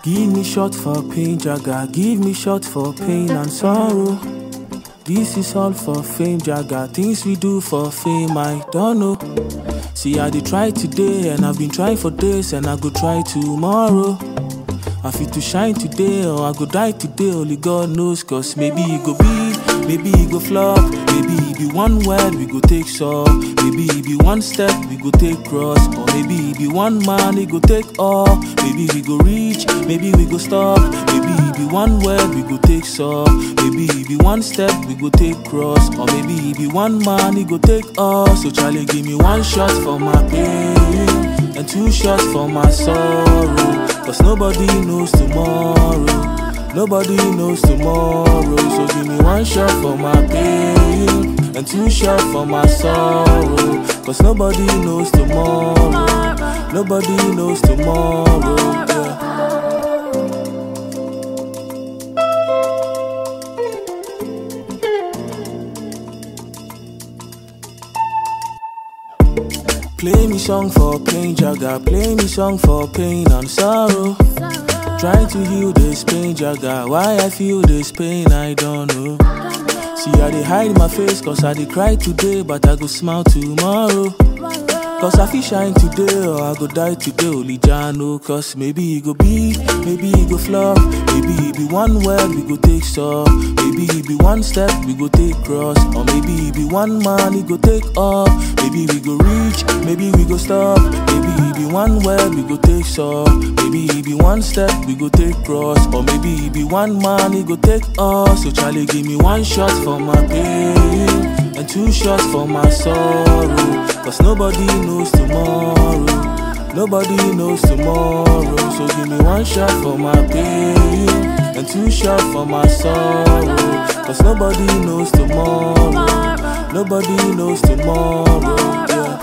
Give me shot for pain, Jaga. Give me shot for pain and sorrow. This is all for fame, Jaga. Things we do for fame, I don't know. See, I did try today, and I've been trying for days, and I go try tomorrow. I feel to shine today, or I go die today, only God knows. Cause maybe it go be, maybe it go flop. Maybe it be one word, we go take some. Maybe it be one step, we go take cross. Or maybe it be one man, it go take all. Maybe we go reach, maybe we go stop. Maybe it be one word, we go take some. Maybe it be one step, we go take cross. Or maybe it be one man, it go take all. So Charlie, give me one shot for my pain, and two shots for my sorrow. Cause nobody knows tomorrow. Nobody knows tomorrow. So give me one shot for my pain, and two shots for my sorrow. Cause nobody knows tomorrow. Nobody knows tomorrow. Yeah. Play me song for pain, Jaga. Play me song for pain and sorrow. Trying to heal this pain, Jaga. Why I feel this pain, I don't know. See, I dey hide my face, cause I dey cry today, but I go smile tomorrow. Cause I feel shine today, or I go die today, only Jah know. Cause maybe it go be, maybe it go flop. Maybe it be one word, we go take some. Maybe it be one step, we go take cross. Or maybe it be one man, it go take off. Maybe we go reach, maybe we go stop. Maybe it be one word, we go take some. Maybe it be one step, we go take cross. Or maybe it be one man, it go take off. So Charlie, give me one shot for my pain, and two shots for my sorrow. Cause nobody knows tomorrow. Nobody knows tomorrow. So give me one shot for my pain, and two shots for my sorrow. Cause nobody knows tomorrow. Nobody knows tomorrow. Yeah.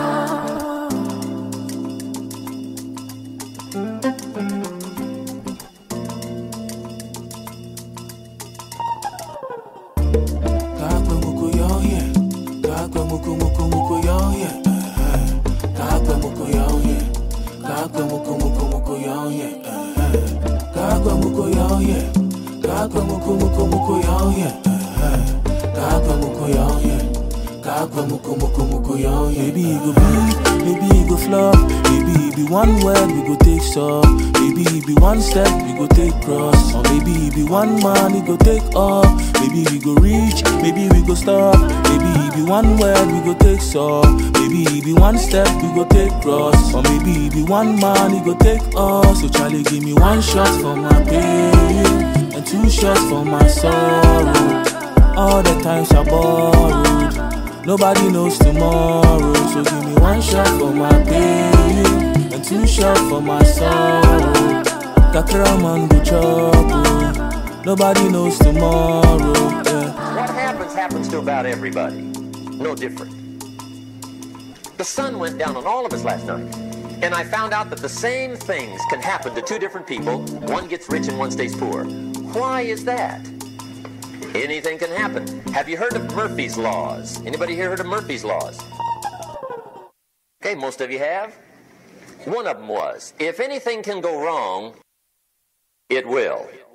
Maybe it go be, maybe it go flop. Maybe it be one word, we go take some. Maybe it be one step, we go take cross. Or maybe it be one man, it go take off. Maybe we go reach, maybe we go stop. Maybe it be one word, we go take some. Maybe it be one step, we go take cross. Or maybe it be one man, it go take off. So Charlie, give me one shot for my pain, and two shots for my sorrow. All the times I borrowed, nobody knows tomorrow. So give me one shot for my pain, and two shots for my sorrow. Kakra man go chop, nobody knows tomorrow. Yeah. What happens to about everybody. No different. The sun went down on all of us last night, and I found out that the same things can happen to two different people. One gets rich and one stays poor. Why is that? Anything can happen. Have you heard of Murphy's Laws? Anybody here heard of Murphy's Laws? Okay, most of you have. One of them was, if anything can go wrong, it will.